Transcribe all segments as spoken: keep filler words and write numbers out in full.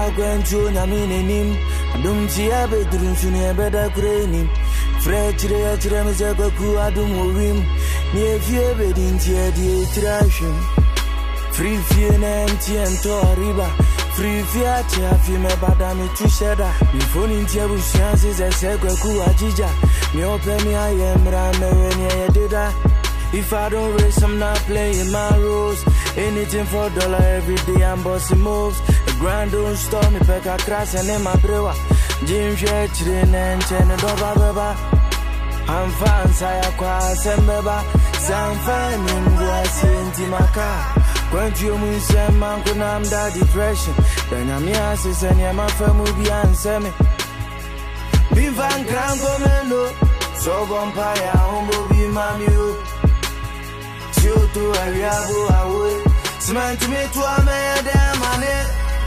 going to Yaminim, don't see a bedroom soon a better graining. Fred Chiramazaku Adum Wim, near fear bedding tear the attraction. Free fear and tea and Toriba, free fear, Tiafime Badami Tusheda, before in Tiabu chances as Segaku Ajija, Neopemi I am Rame did I. If I don't race, I'm not playing my rules. Anything for a dollar every day, I'm bossing moves. A grand don't stop me, back a crash and in my brewer. Jim Shetrin and Chen and Baba. I'm fans, I acquire some baba. Some fan in Guasi in my car. Quench you, Miss Man, could I'm that depression. Then I'm yes, and I'm a family answer me. Be Van Crown Comendo. So vampire, humble be mammy. To a riabo away, cement me to a man, damn money.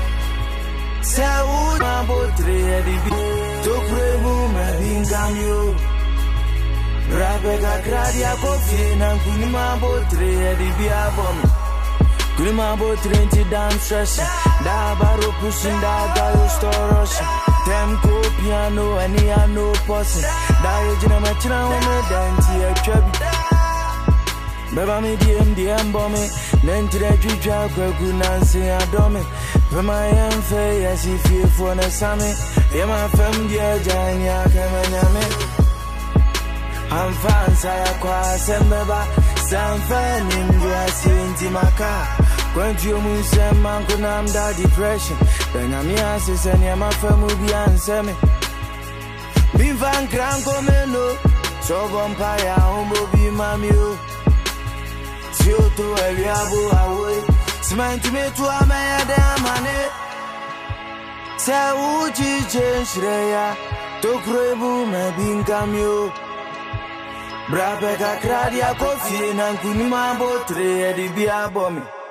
Say, my boat, to pray, woman, in Camio. Rabega Gradia coffee, and Kunima boat, ready be a bomb. Kunima boat, twenty down stress. Da barro pushing that guy store. Tempo piano, and he had no person. Diagena Machina, woman, dance here, chubby. Baba me D M D M bombe, nenti de juja kwaku nansi adome. Pema yemfe yasi fie for na same. Yema fem dia jani akemanyame. I'm fans I kwa sembeba, sam fan in yasi inti maka. Kwentu yo munse manko nam da depression. Bena mi ase sen yema fem ubi anseme. Bim van kranko meno, so vampire humbo bi mami o. You to a riabo away, cement me to a man, damn money. Say, would you change Raya? To Crebu, maybe Camio. Brabeka Cradia coffee and Kunima botre, the beer bomb.